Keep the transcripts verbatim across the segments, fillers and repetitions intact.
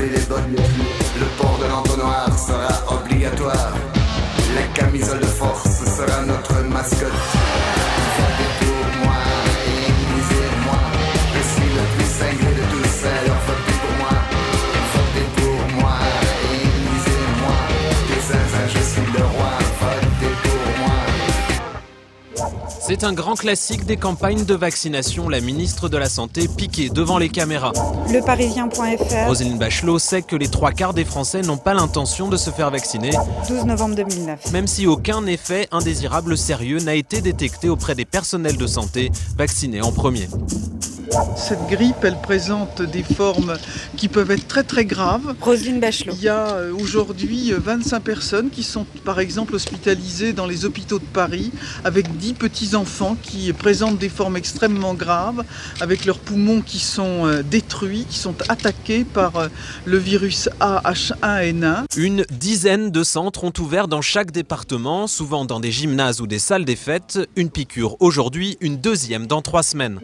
et les bottes. Le port de l'entonnoir sera obligatoire. La camisole de force sera notre mascotte. Votez pour moi et élisez-moi. Je suis le plus cinglé de tous, alors votez pour moi. Votez pour moi et élisez-moi. Que zinzin, je suis le roi. Votez pour moi. C'est un grand classique des campagnes de vaccination. La ministre de la Santé piquée devant les caméras. Le Parisien point F R. Roselyne Bachelot sait que les trois quarts des Français n'ont pas l'intention de se faire vacciner. douze novembre deux mille neuf. Même si aucun effet indésirable sérieux n'a été détecté auprès des personnels de santé vaccinés en premier. Cette grippe, elle présente des formes qui peuvent être très très graves. Roselyne Bachelot. Il y a aujourd'hui vingt-cinq personnes qui sont par exemple hospitalisées dans les hôpitaux de Paris avec dix petits-enfants qui présentent des formes extrêmement graves, avec leurs poumons qui sont détruits, qui sont attaqués par le virus A H un N un. Une dizaine de centres ont ouvert dans chaque département, souvent dans des gymnases ou des salles des fêtes. Une piqûre aujourd'hui, une deuxième dans trois semaines.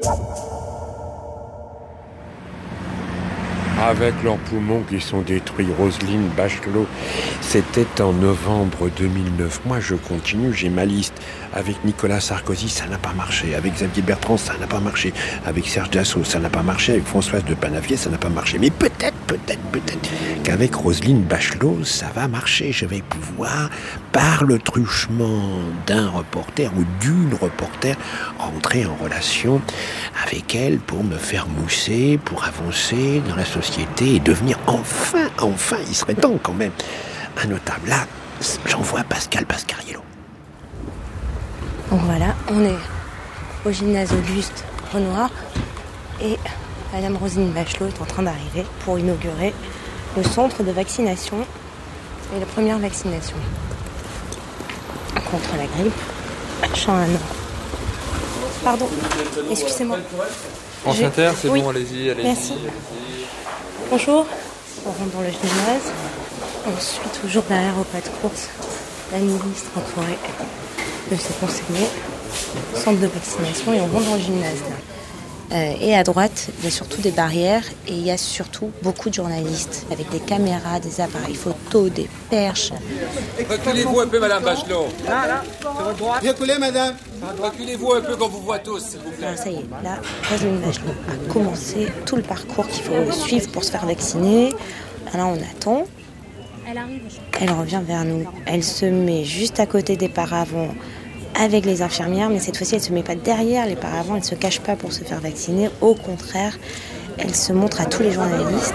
Avec leurs poumons qui sont détruits, Roselyne Bachelot, c'était en novembre deux mille neuf. Moi, je continue, j'ai ma liste. Avec Nicolas Sarkozy, ça n'a pas marché. Avec Xavier Bertrand, ça n'a pas marché. Avec Serge Dassault, ça n'a pas marché. Avec Françoise de Panavier, ça n'a pas marché. Mais peut-être, peut-être, peut-être qu'avec Roselyne Bachelot, ça va marcher. Je vais pouvoir, par le truchement d'un reporter ou d'une reporter, rentrer en relation avec elle pour me faire mousser, pour avancer dans la société et devenir enfin, enfin, il serait temps quand même, un notable. Là, j'envoie Pascal Pascariello. Donc voilà, on est au gymnase Auguste Renoir et Madame Roselyne Bachelot est en train d'arriver pour inaugurer le centre de vaccination et la première vaccination contre la grippe H un N un. Pardon, excusez-moi. France J'ai... Inter, c'est oui. bon, allez-y, allez-y. Merci. Bonjour, on rentre dans le gymnase. On suit toujours derrière au pas de course la ministre entourée de ses conseillers, centre de vaccination, et on rentre dans le gymnase. Euh, et à droite, il y a surtout des barrières et il y a surtout beaucoup de journalistes avec des caméras, des appareils photo, des perches. Reculez-vous un peu, Madame Bachelot. Là, là, sur votre droite. Reculez, Madame. Reculez-vous un peu qu'on vous voit tous, s'il vous plaît. Alors, ça y est, là, Roselyne Bachelot a commencé tout le parcours qu'il faut suivre pour se faire vacciner. Là, on attend. Elle arrive. Elle revient vers nous. Elle se met juste à côté des paravents avec les infirmières, mais cette fois-ci, elle ne se met pas derrière les paravents, elle ne se cache pas pour se faire vacciner. Au contraire, elle se montre à tous les journalistes.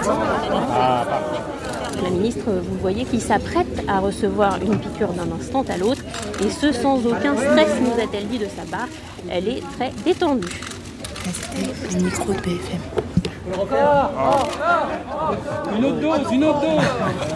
La ministre, vous voyez, qui s'apprête à recevoir une piqûre d'un instant à l'autre, et ce sans aucun stress, nous a-t-elle dit de sa part. Elle est très détendue. C'était le micro de B F M. Une autre dose, une autre dose.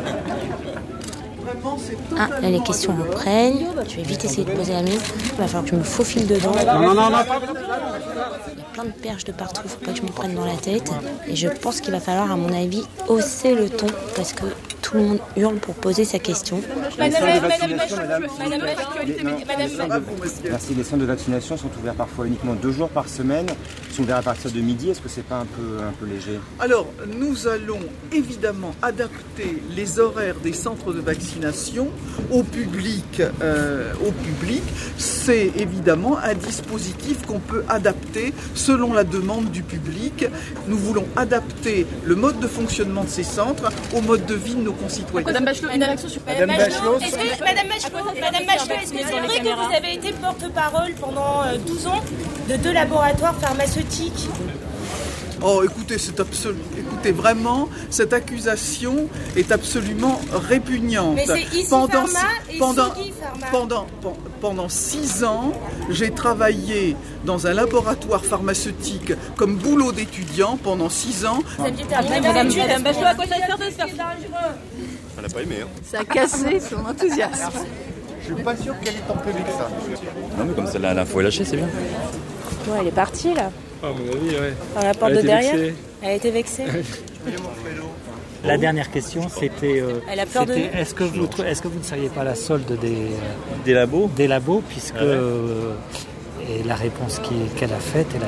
Ah, là les questions me prennent. Je vais vite essayer de poser la mienne. Il va falloir que je me faufile dedans. Non, non, non, non. Il y a plein de perches de partout, faut pas que je me prenne dans la tête. Et je pense qu'il va falloir, à mon avis, hausser le ton parce que tout le monde hurle pour poser sa question. Madame, madame, madame, madame, Merci. Les centres de vaccination sont ouverts parfois uniquement deux jours par semaine. Ils sont ouverts à partir de midi. Est-ce que c'est pas un peu, un peu léger? Alors, nous allons évidemment adapter les horaires des centres de vaccination au public. Euh, au public, c'est évidemment un dispositif qu'on peut adapter selon la demande du public. Nous voulons adapter le mode de fonctionnement de ces centres au mode de vie de nos concitoyens. Madame Bachelot, une réaction sur Madame Bachelot. Est-ce que, Madame Bachelot, Madame Bachelot, est-ce que c'est vrai que vous avez été porte-parole pendant douze ans de deux laboratoires pharmaceutiques? Oh, écoutez, c'est absolu... écoutez, vraiment, cette accusation est absolument répugnante. Mais c'est ici pendant Pharma et pendant, Sogui Pharma. pendant, pendant six ans, j'ai travaillé dans un laboratoire pharmaceutique comme boulot d'étudiant pendant six ans. Vous aviez terminé Madame, Madame Bachelot, à quoi ça sert de se faire? Elle n'a pas aimé, hein. Ça a cassé son enthousiasme. Je suis pas sûr qu'elle est en public, ça. Non, mais comme celle-là, l'info est lâchée, c'est bien. Ouais, elle est partie là. Ah, à mon avis, ouais. Par la porte de derrière. Vexée. Elle a été vexée. La dernière question, c'était, euh, Elle a peur c'était de nous. est-ce que vous est-ce que vous ne seriez pas la solde des Des labos des labos puisque Ah ouais. euh, et la réponse qui, qu'elle a faite, elle a